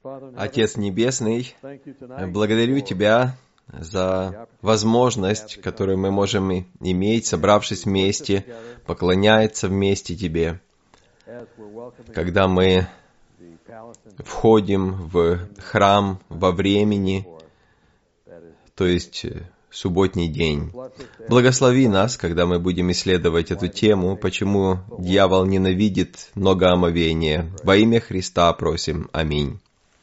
Отец Небесный, благодарю Тебя за возможность, которую мы можем иметь, собравшись вместе, поклоняться вместе Тебе. Когда мы входим в храм во времени, то есть субботний день. Благослови нас, когда мы будем исследовать эту тему, почему дьявол ненавидит многоомовение. Во имя Христа просим. Аминь.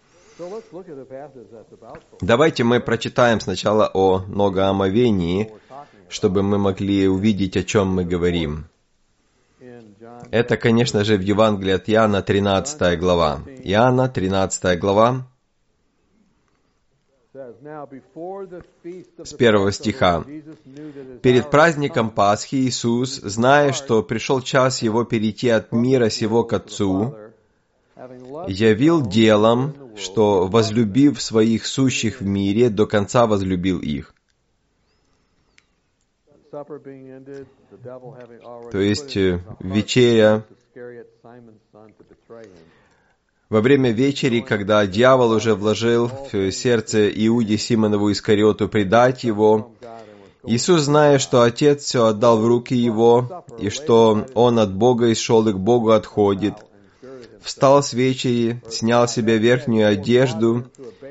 Давайте мы прочитаем сначала о многоомовении, чтобы мы могли увидеть, о чем мы говорим. Это, конечно же, в Евангелии от Иоанна, 13 глава. Иоанна, 13 глава, с 1 стиха. «Перед праздником Пасхи Иисус, зная, что пришел час Его перейти от мира сего к Отцу, явил делом, что, возлюбив своих сущих в мире, до конца возлюбил их». То есть вечеря. Во время вечери, когда дьявол уже вложил в сердце Иуде Симонову Искариоту предать его, Иисус, зная, что Отец все отдал в руки Его, и что Он от Бога и шел и к Богу отходит, встал с вечери, снял с себя верхнюю одежду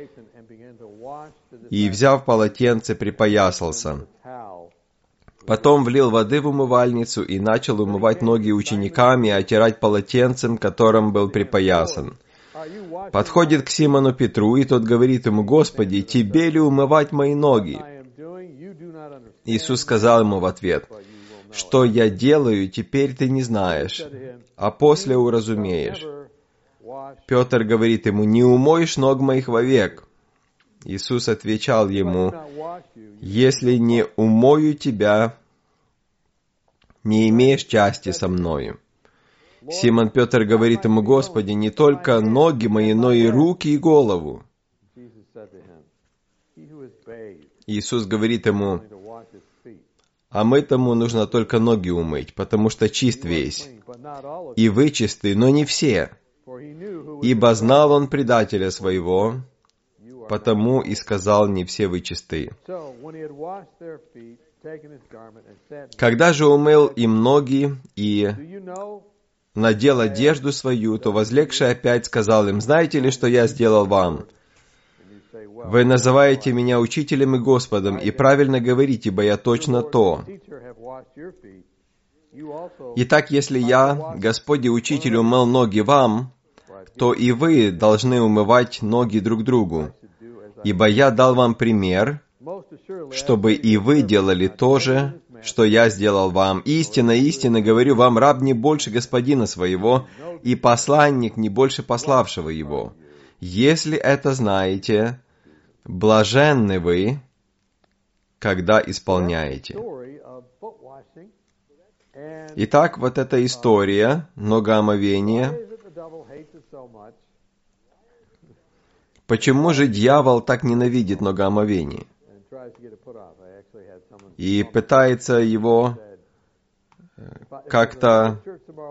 и, взяв полотенце, припоясался. Потом влил воды в умывальницу и начал умывать ноги ученикам и отирать полотенцем, которым был припоясан. Подходит к Симону Петру, и тот говорит ему: «Господи, Тебе ли умывать мои ноги?» Иисус сказал ему в ответ: «Что я делаю, теперь ты не знаешь, а после уразумеешь». Петр говорит ему: «Не умоешь ног моих вовек». Иисус отвечал ему: «Если не умою тебя, не имеешь части со мною». Симон Петр говорит ему: «Господи, не только ноги мои, но и руки и голову». Иисус говорит ему: «А мытому нужно только ноги умыть, потому что чист весь. И вы чисты, но не все. Ибо знал он предателя своего, потому и сказал: не все вы чисты». Когда же умыл им ноги и надел одежду свою, то, возлегший опять, сказал им: «Знаете ли, что я сделал вам? Вы называете меня учителем и Господом, и правильно говорите, ибо я точно то. Итак, если я, Господь и Учитель, умыл ноги вам, то и вы должны умывать ноги друг другу. Ибо я дал вам пример, чтобы и вы делали то же, что я сделал вам. Истинно, истинно говорю вам, раб не больше господина своего, и посланник не больше пославшего его. Если это знаете, блаженны вы, когда исполняете». Итак, вот эта история многоомовения. Почему же дьявол так ненавидит многоомовение и пытается его как-то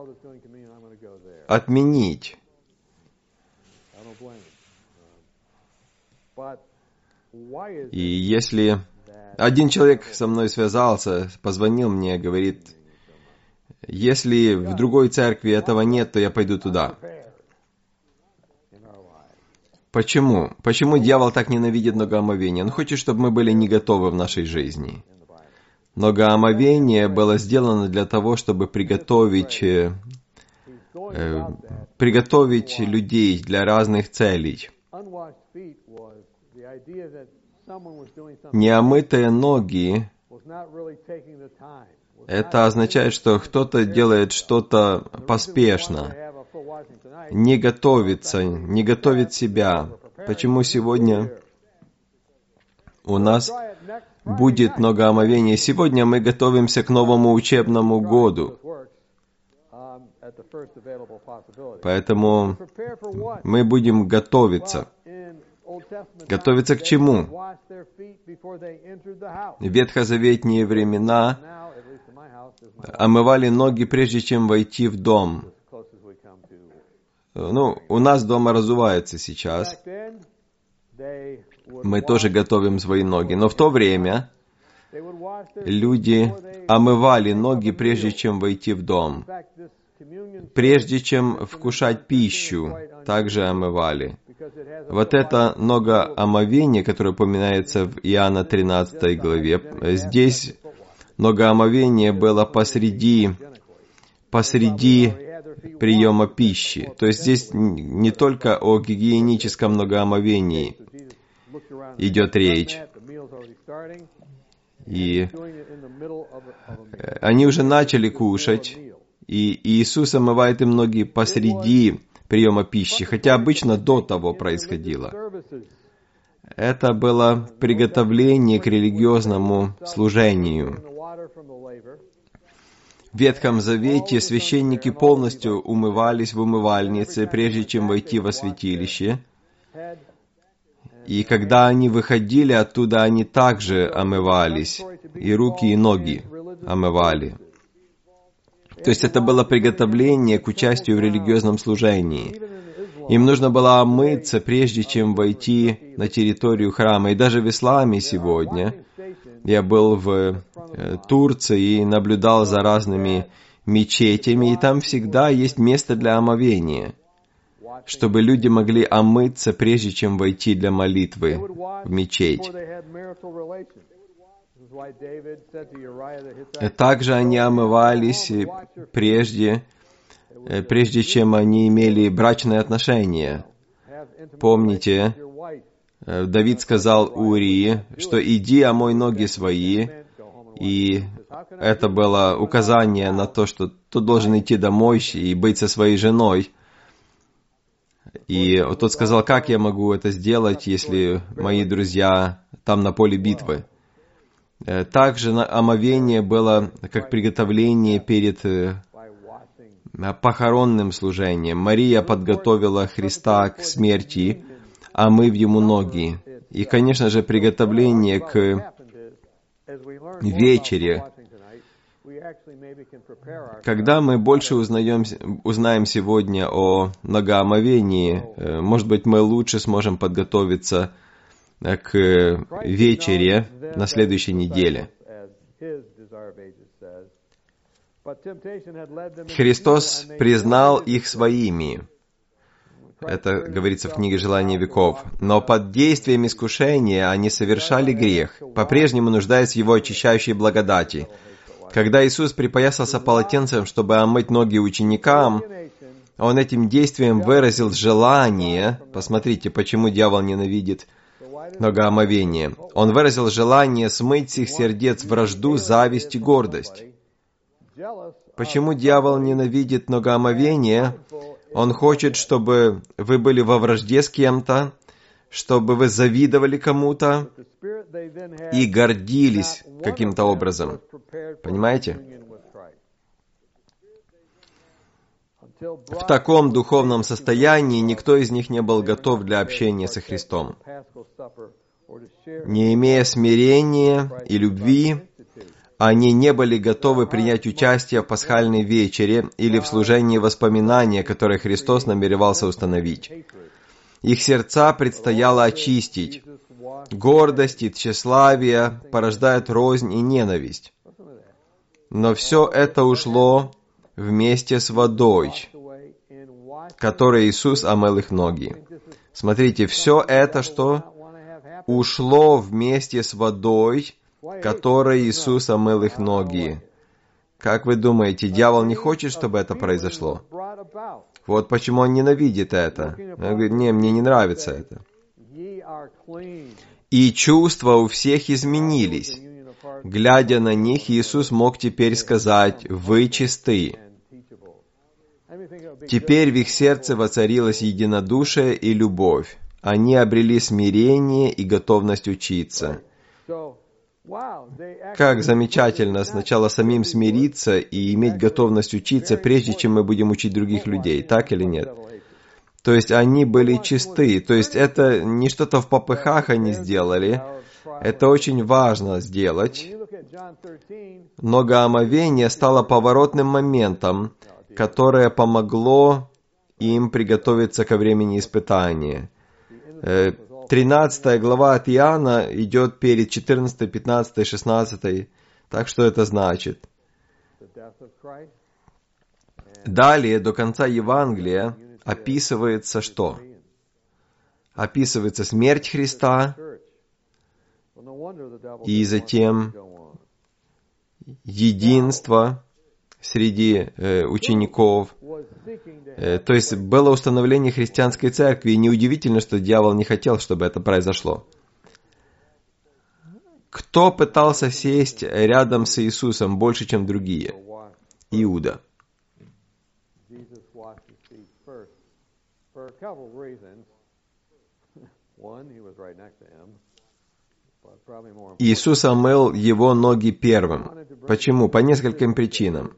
отменить? И если один человек со мной связался, позвонил мне, говорит: «Если в другой церкви этого нет, то я пойду туда». Почему? Почему дьявол так ненавидит многоомовение? Он хочет, чтобы мы были не готовы в нашей жизни. Многоомовение было сделано для того, чтобы приготовить людей для разных целей. Неомытые ноги — это означает, что кто-то делает что-то поспешно, не готовится, не готовит себя. Почему сегодня у нас будет многоомовение? Сегодня мы готовимся к новому учебному году. Поэтому мы будем готовиться. Готовиться к чему? В ветхозаветные времена омывали ноги, прежде чем войти в дом. у нас дома разувается сейчас. Мы тоже готовим свои ноги. Но в то время люди омывали ноги, прежде чем войти в дом. Прежде чем вкушать пищу, также омывали. Вот это ногоомовение, которое упоминается в Иоанна 13 главе, здесь ногоомовение было посреди приема пищи. То есть здесь не только о гигиеническом ногоомовении идет речь. И они уже начали кушать, и Иисус омывает им ноги посреди приема пищи, хотя обычно до того происходило. Это было приготовление к религиозному служению. В Ветхом Завете священники полностью умывались в умывальнице, прежде чем войти во святилище. И когда они выходили оттуда, они также омывались, и руки, и ноги омывали. То есть это было приготовление к участию в религиозном служении. Им нужно было омыться, прежде чем войти на территорию храма. И даже в исламе сегодня, я был в Турции и наблюдал за разными мечетями, и там всегда есть место для омовения, чтобы люди могли омыться, прежде чем войти для молитвы в мечеть. Также они омывались прежде чем они имели брачные отношения. Помните, Давид сказал Урии, что «иди, омой ноги свои», и это было указание на то, что ты должен идти домой и быть со своей женой. И тот сказал: «Как я могу это сделать, если мои друзья там на поле битвы?» Также омовение было как приготовление перед похоронным служением. Мария подготовила Христа к смерти, омыв ему ноги. И, конечно же, приготовление к вечере. Когда мы больше узнаем сегодня о ногоомовении, может быть, мы лучше сможем подготовиться к вечере на следующей неделе. Христос признал их своими. Это говорится в книге «Желания веков». Но под действием искушения они совершали грех, по-прежнему нуждаясь в его очищающей благодати. Когда Иисус припоясался полотенцем, чтобы омыть ноги ученикам, Он этим действием выразил желание, посмотрите, почему дьявол ненавидит ногоомовение. Он выразил желание смыть с их сердец вражду, зависть и гордость. Почему дьявол ненавидит ногоомовение? Он хочет, чтобы вы были во вражде с кем-то, чтобы вы завидовали кому-то и гордились каким-то образом. Понимаете? В таком духовном состоянии никто из них не был готов для общения со Христом. Не имея смирения и любви, они не были готовы принять участие в пасхальной вечере или в служении воспоминания, которое Христос намеревался установить. Их сердца предстояло очистить. Гордость и тщеславие порождают рознь и ненависть. Но все это ушло вместе с водой, которой Иисус омыл их ноги. Смотрите, все это, что ушло вместе с водой, которой Иисус омыл их ноги. Как вы думаете, дьявол не хочет, чтобы это произошло? Вот почему он ненавидит это. Он говорит: «Не, мне не нравится это». И чувства у всех изменились. Глядя на них, Иисус мог теперь сказать: «Вы чисты». Теперь в их сердце воцарилось единодушие и любовь. Они обрели смирение и готовность учиться. Как замечательно сначала самим смириться и иметь готовность учиться, прежде чем мы будем учить других людей, так или нет? То есть они были чисты, то есть это не что-то в попыхах они сделали, это очень важно сделать. Ногоомовение стало поворотным моментом, которое помогло им приготовиться ко времени испытания. 13 глава от Иоанна идет перед 14, 15, 16. Так что это значит? Далее, до конца Евангелия, описывается что? Описывается смерть Христа, и затем единство среди учеников. То есть было установление христианской церкви, и неудивительно, что дьявол не хотел, чтобы это произошло. Кто пытался сесть рядом с Иисусом больше, чем другие? Иуда. Иисус омыл его ноги первым. Почему? По нескольким причинам.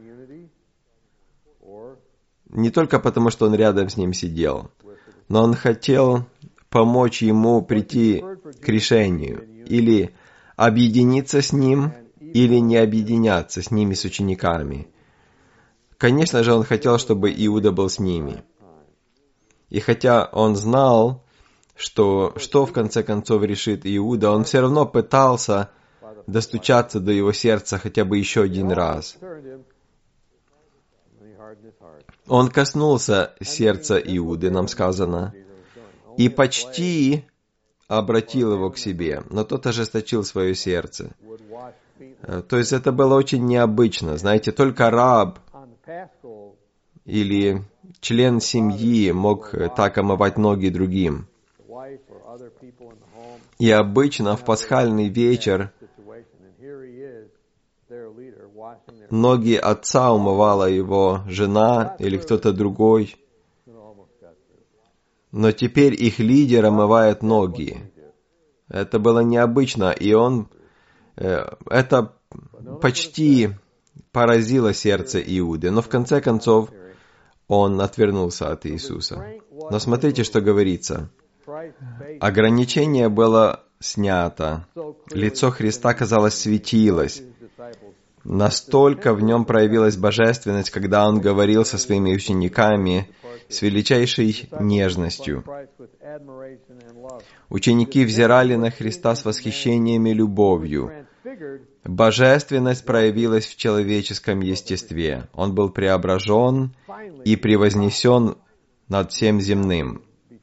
Не только потому, что он рядом с ним сидел, но он хотел помочь ему прийти к решению. Или объединиться с ним, или не объединяться с ними, с учениками. Конечно же, он хотел, чтобы Иуда был с ними. И хотя он знал, что в конце концов решит Иуда, он все равно пытался достучаться до его сердца хотя бы еще один раз. Он коснулся сердца Иуды, нам сказано, и почти обратил его к себе, но тот ожесточил свое сердце. То есть это было очень необычно. Знаете, только раб или член семьи мог так омывать ноги другим. И обычно в пасхальный вечер ноги отца умывала его жена или кто-то другой. Но теперь их лидер омывает ноги. Это было необычно, и это почти поразило сердце Иуды. Но в конце концов он отвернулся от Иисуса. Но смотрите, что говорится. Ограничение было снято. Лицо Христа, казалось, светилось. Настолько в нем проявилась божественность, когда он говорил со своими учениками с величайшей нежностью. Ученики взирали на Христа с восхищением и любовью. Божественность проявилась в человеческом естестве. Он был преображен и превознесен над всем земным.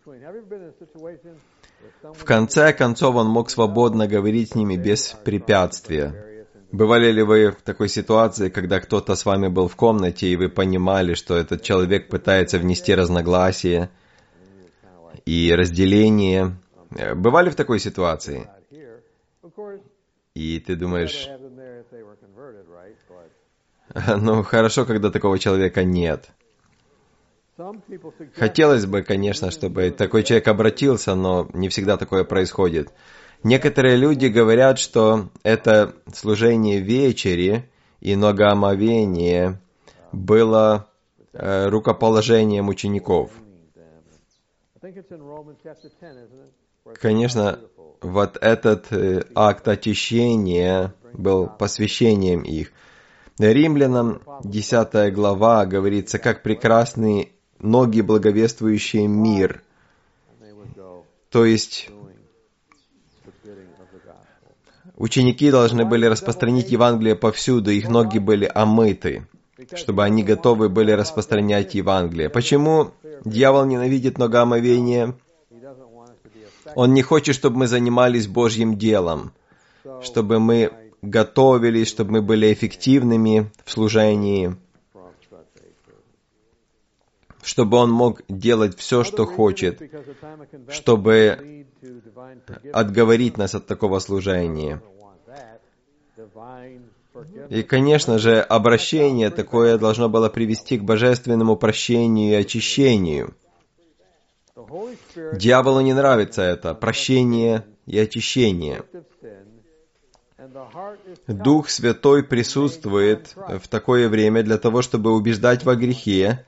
В конце концов, он мог свободно говорить с ними без препятствия. Бывали ли вы в такой ситуации, когда кто-то с вами был в комнате, и вы понимали, что этот человек пытается внести разногласия и разделение? Бывали в такой ситуации? И ты думаешь, ну хорошо, когда такого человека нет. Хотелось бы, конечно, чтобы такой человек обратился, но не всегда такое происходит. Некоторые люди говорят, что это служение вечери и ногоомовение было рукоположением учеников. Конечно, вот этот акт очищения был посвящением их. Римлянам 10 глава говорится, как прекрасны ноги, благовествующие мир. То есть ученики должны были распространить Евангелие повсюду, их ноги были омыты, чтобы они готовы были распространять Евангелие. Почему дьявол ненавидит ногоомовение? Он не хочет, чтобы мы занимались Божьим делом, чтобы мы готовились, чтобы мы были эффективными в служении, чтобы он мог делать все, что хочет, чтобы отговорить нас от такого служения. И, конечно же, обращение такое должно было привести к божественному прощению и очищению. Дьяволу не нравится это, прощение и очищение. Дух Святой присутствует в такое время для того, чтобы убеждать во грехе.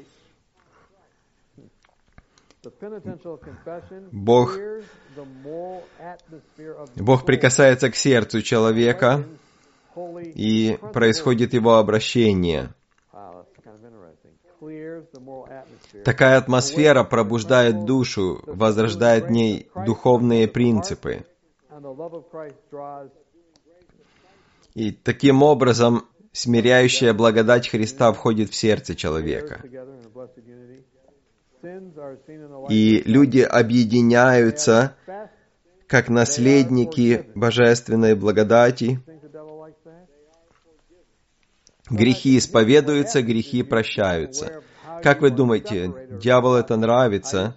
Бог прикасается к сердцу человека, и происходит его обращение. Такая атмосфера пробуждает душу, возрождает в ней духовные принципы. И таким образом смиряющая благодать Христа входит в сердце человека. И люди объединяются как наследники божественной благодати. Грехи исповедуются, грехи прощаются. Как вы думаете, дьяволу это нравится?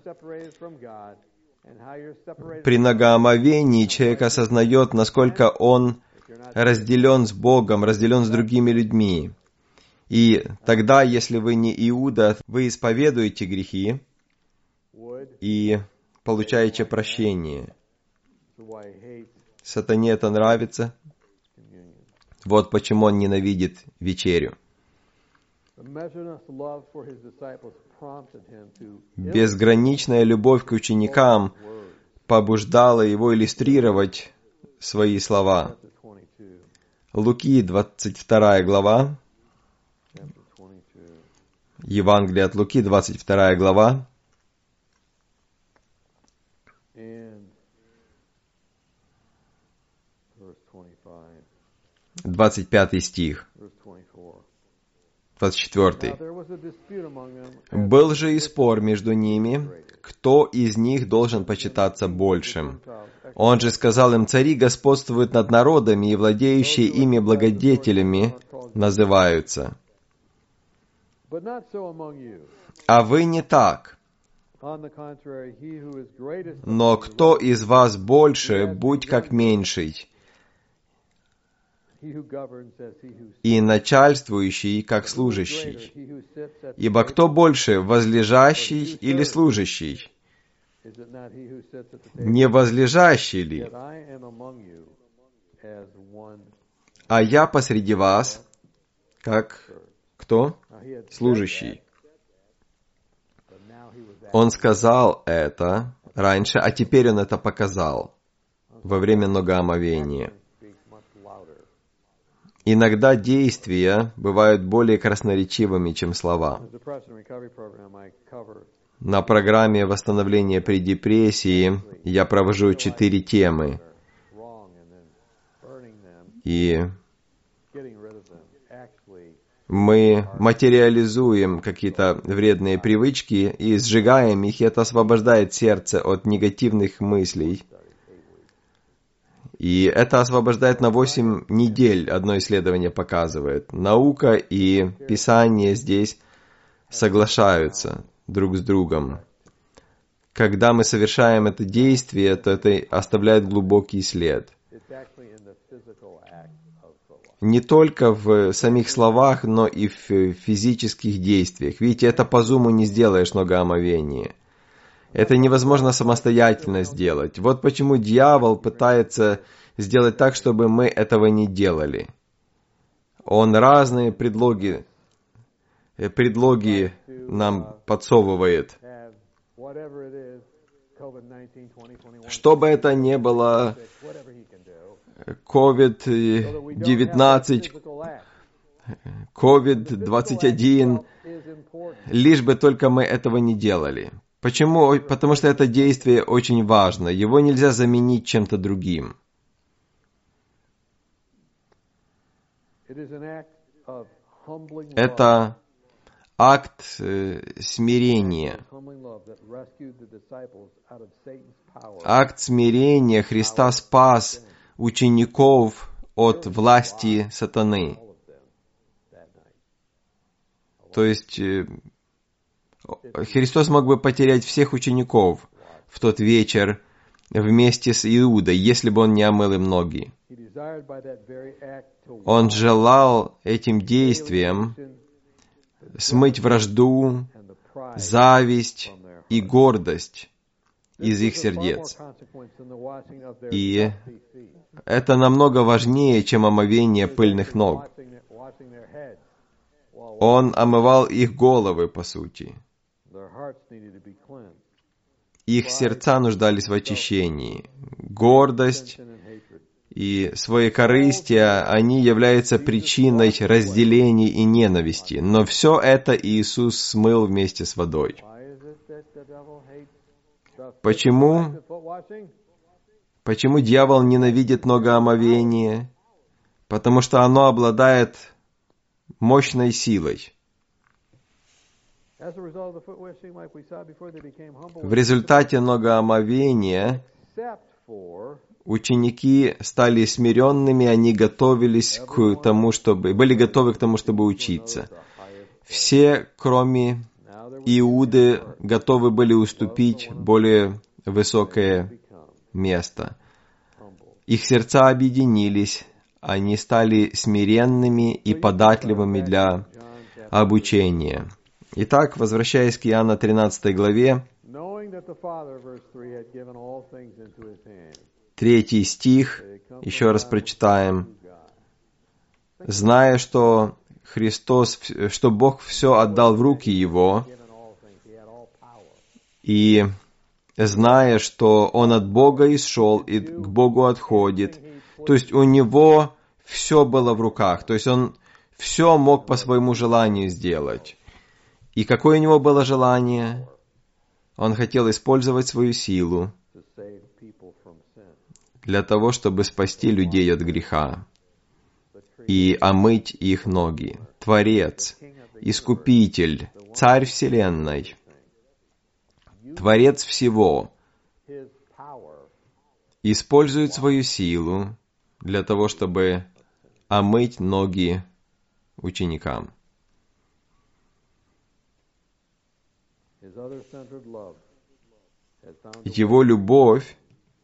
При многоомовении человек осознает, насколько он разделен с Богом, разделен с другими людьми. И тогда, если вы не Иуда, вы исповедуете грехи и получаете прощение. Сатане это нравится. Вот почему он ненавидит вечерю. Безграничная любовь к ученикам побуждала его иллюстрировать свои слова. Луки, 22 глава. Евангелие от Луки, 22 глава. 25 стих. 24. «Был же и спор между ними, кто из них должен почитаться большим. Он же сказал им: цари господствуют над народами, и владеющие ими благодетелями называются. А вы не так. Но кто из вас больше, будь как меньший, и начальствующий, как служащий. Ибо кто больше, возлежащий или служащий? Не возлежащий ли? А я посреди вас, как кто? Служащий». Он сказал это раньше, а теперь он это показал во время многоомовения. Иногда действия бывают более красноречивыми, чем слова. На программе восстановления при депрессии я провожу 4 темы. И мы материализуем какие-то вредные привычки и сжигаем их, и это освобождает сердце от негативных мыслей. И это освобождает на 8 недель, одно исследование показывает. Наука и Писание здесь соглашаются друг с другом. Когда мы совершаем это действие, то это оставляет глубокий след. Не только в самих словах, но и в физических действиях. Видите, это по зуму не сделаешь многоомовение. Это невозможно самостоятельно сделать. Вот почему дьявол пытается сделать так, чтобы мы этого не делали. Он разные предлоги нам подсовывает. Что бы это ни было, COVID-19, COVID-21, лишь бы только мы этого не делали. Почему? Потому что это действие очень важно. Его нельзя заменить чем-то другим. Это акт смирения. Акт смирения. Христа спас учеников от власти сатаны. То есть Христос мог бы потерять всех учеников в тот вечер вместе с Иудой, если бы он не омыл им ноги. Он желал этим действием смыть вражду, зависть и гордость из их сердец. И это намного важнее, чем омовение пыльных ног. Он омывал их головы, по сути. Их сердца нуждались в очищении. Гордость и своекорыстия, они являются причиной разделений и ненависти. Но все это Иисус смыл вместе с водой. Почему дьявол ненавидит многоомовение? Потому что оно обладает мощной силой. В результате многоомовения ученики стали смиренными, они были готовы к тому, чтобы учиться. Все, кроме Иуды, готовы были уступить более высокое место. Их сердца объединились, они стали смиренными и податливыми для обучения. Итак, возвращаясь к Иоанна 13 главе, 3 стих, еще раз прочитаем. «Зная, что Бог все отдал в руки Его, и зная, что Он от Бога исшел и к Богу отходит». То есть у Него все было в руках, то есть Он все мог по своему желанию сделать. И какое у Него было желание? Он хотел использовать свою силу для того, чтобы спасти людей от греха и омыть их ноги. Творец, Искупитель, Царь Вселенной, Творец всего, использует свою силу для того, чтобы омыть ноги ученикам. Его любовь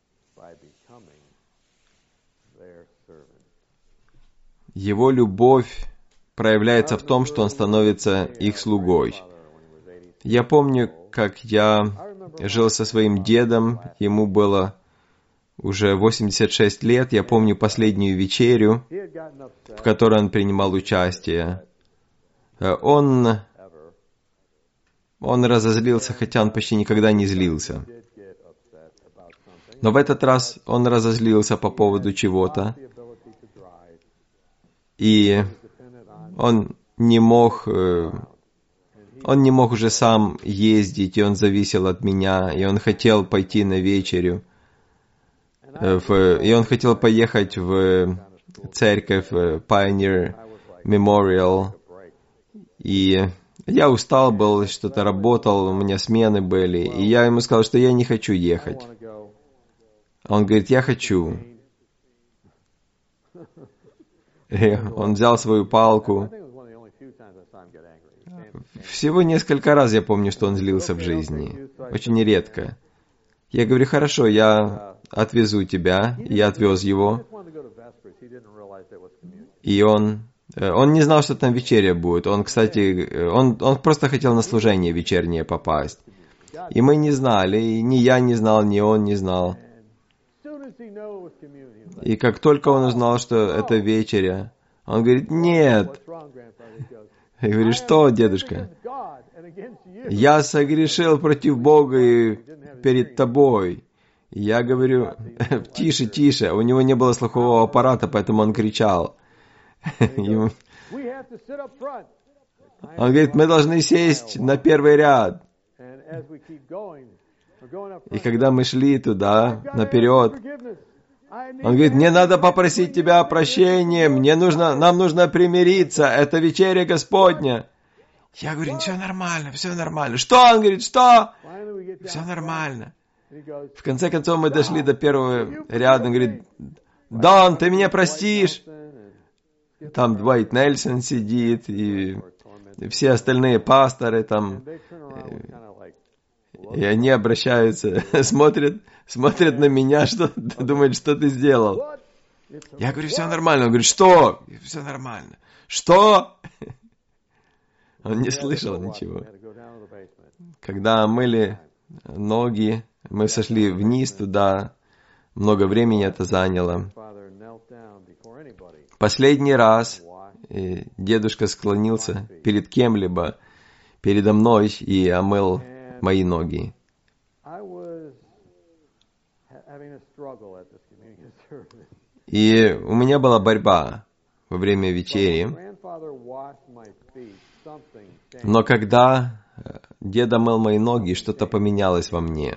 проявляется в том, что Он становится их слугой. Я помню, как я жил со своим дедом, ему было уже 86 лет, я помню последнюю вечерю, в которой он принимал участие. Он разозлился, хотя он почти никогда не злился. Но в этот раз он разозлился по поводу чего-то, и он не мог уже сам ездить, и он зависел от меня, и он хотел пойти на вечерю, и он хотел поехать в церковь Pioneer Memorial, и я устал был, что-то работал, у меня смены были, и я ему сказал, что я не хочу ехать. Он говорит, я хочу. И он взял свою палку. Всего несколько раз я помню, что он злился в жизни. Очень редко. Я говорю, хорошо, я отвезу тебя. И я отвез его. И он не знал, что там вечеря будет. Он, кстати, он просто хотел на служение вечернее попасть. И мы не знали, и ни я не знал, ни он не знал. И как только он узнал, что это вечеря, он говорит, нет. Я говорю, что, дедушка? Я согрешил против Бога и перед тобой. Я говорю, тише, тише. У него не было слухового аппарата, поэтому он кричал. Он говорит, мы должны сесть на первый ряд. И когда мы шли туда, наперед, он говорит, мне надо попросить тебя о прощении, нам нужно примириться, это вечеря Господня. Я говорю, все нормально. Что? Он говорит, что? Все нормально. В конце концов мы дошли до первого ряда, он говорит, Дон, ты меня простишь? Там Двайт Нельсон сидит, и все остальные пасторы там, и они обращаются, смотрят на меня, думают, что ты сделал. Я говорю, все нормально. Он говорит, что? Все нормально. Что? Он не слышал ничего. Когда мыли ноги, мы сошли вниз туда, много времени это заняло. Последний раз дедушка склонился перед кем-либо, передо мной, и омыл мои ноги. И у меня была борьба во время вечери. Но когда деда мыл мои ноги, что-то поменялось во мне.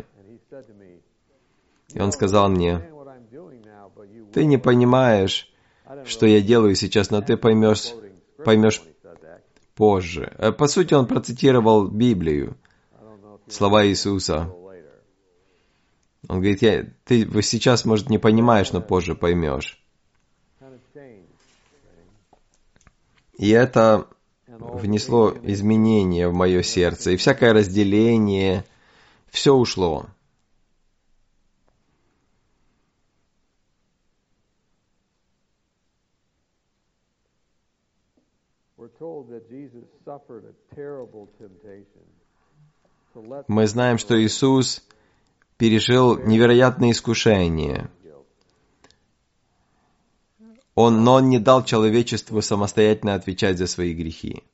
И он сказал мне: «Ты не понимаешь, что я делаю сейчас, но ты поймешь позже». По сути, он процитировал Библию, слова Иисуса. Он говорит: ты сейчас, может, не понимаешь, но позже поймешь. И это внесло изменения в мое сердце, и всякое разделение, все ушло. Мы знаем, что Иисус пережил невероятные искушения. Но Он не дал человечеству самостоятельно отвечать за свои грехи.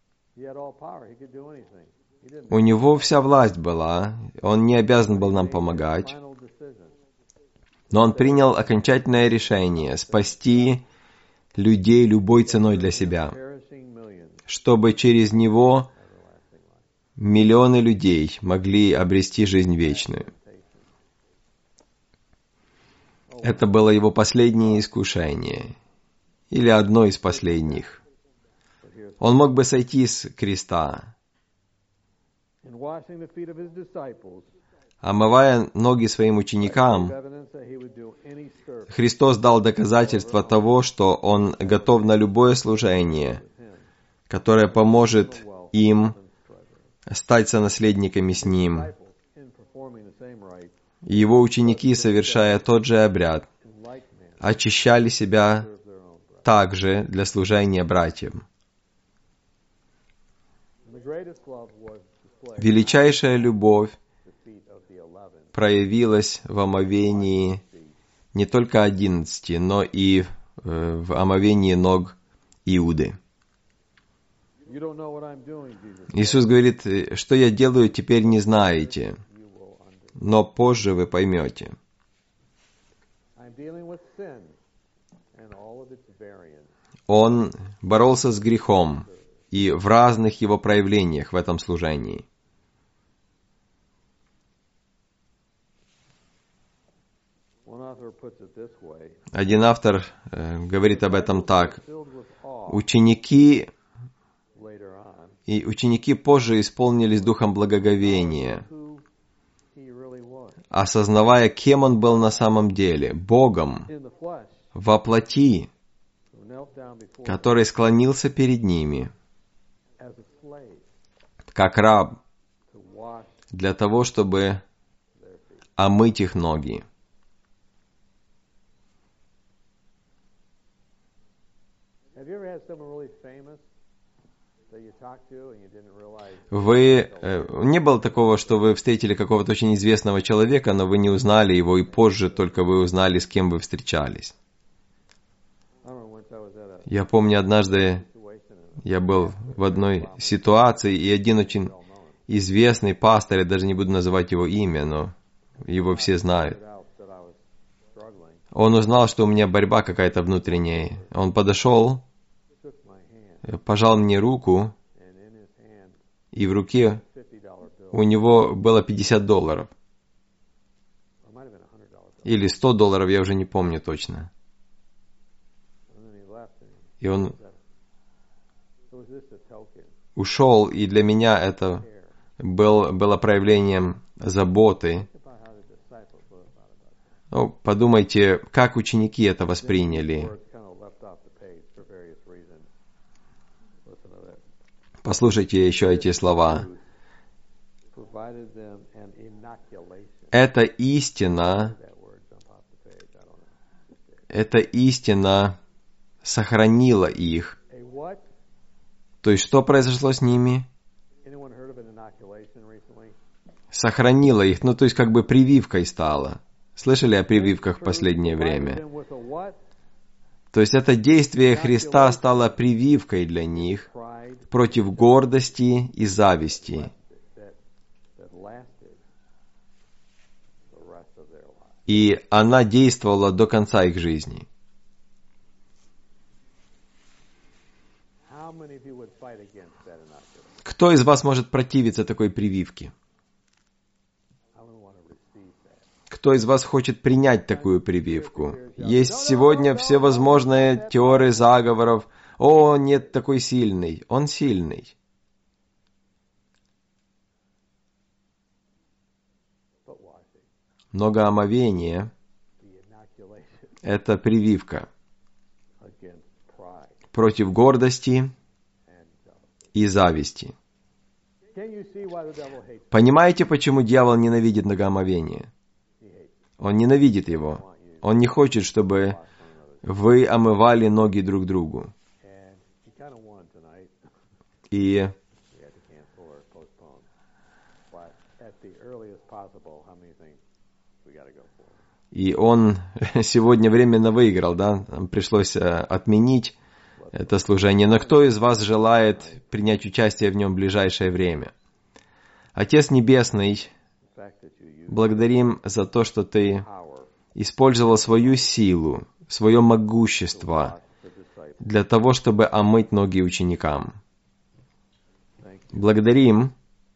У Него вся власть была, Он не обязан был нам помогать. Но Он принял окончательное решение спасти людей любой ценой для себя, чтобы через Него миллионы людей могли обрести жизнь вечную. Это было Его последнее искушение, или одно из последних. Он мог бы сойти с креста, омывая ноги своим ученикам. Христос дал доказательство того, что Он готов на любое служение, которое поможет им стать сонаследниками с Ним. И Его ученики, совершая тот же обряд, очищали себя также для служения братьям. Величайшая любовь проявилась в омовении не только 11, но и в омовении ног Иуды. Иисус говорит: что я делаю, теперь не знаете, но позже вы поймете. Он боролся с грехом и в разных его проявлениях в этом служении. Один автор говорит об этом так: ученики позже исполнились духом благоговения, осознавая, кем он был на самом деле, Богом во плоти, который склонился перед ними, как раб, для того, чтобы омыть их ноги. Не было такого, что вы встретили какого-то очень известного человека, но вы не узнали его, и позже только вы узнали, с кем вы встречались? Я помню, однажды я был в одной ситуации, и один очень известный пастор, я даже не буду называть его имя, но его все знают. Он узнал, что у меня борьба какая-то внутренняя. Он подошел, пожал мне руку, и в руке у него было $50. Или $100, я уже не помню точно. И он ушел, и для меня это было проявлением заботы. Ну, подумайте, как ученики это восприняли. Послушайте еще эти слова. Эта истина сохранила их. То есть, что произошло с ними? Сохранила их, то есть, как бы прививкой стала. Слышали о прививках в последнее время? То есть, это действие Христа стало прививкой для них против гордости и зависти. и она действовала до конца их жизни. Кто из вас может противиться такой прививке? Кто из вас хочет принять такую прививку? Есть сегодня всевозможные теории заговоров. О, нет, такой сильный. Он сильный. Многоомовение – это прививка против гордости и зависти. Понимаете, почему дьявол ненавидит многоомовение? Он ненавидит его. Он не хочет, чтобы вы омывали ноги друг другу. И он сегодня временно выиграл, да? Нам пришлось отменить это служение. Но кто из вас желает принять участие в нем в ближайшее время? Отец Небесный, благодарим за то, что Ты использовал свою силу, свое могущество для того, чтобы омыть ноги ученикам. Благодарим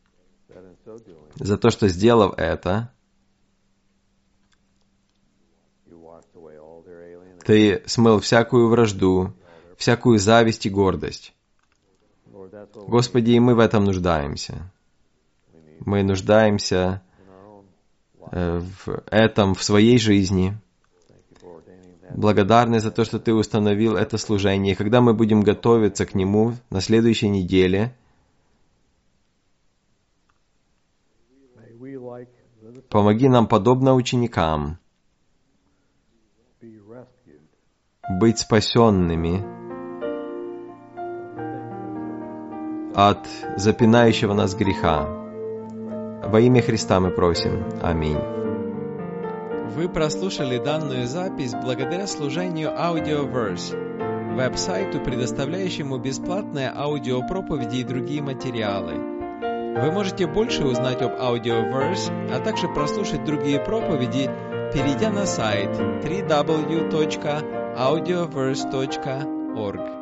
за то, что, сделав это, Ты смыл всякую вражду, всякую зависть и гордость. Господи, и мы в этом нуждаемся. Мы нуждаемся в этом в своей жизни. Благодарны за то, что Ты установил это служение. И когда мы будем готовиться к нему на следующей неделе, помоги нам, подобно ученикам, быть спасенными от запинающего нас греха. Во имя Христа мы просим. Аминь. Вы прослушали данную запись благодаря служению Audioverse, веб-сайту, предоставляющему бесплатные аудиопроповеди и другие материалы. Вы можете больше узнать об Audioverse, а также прослушать другие проповеди, перейдя на сайт www.audioverse.org.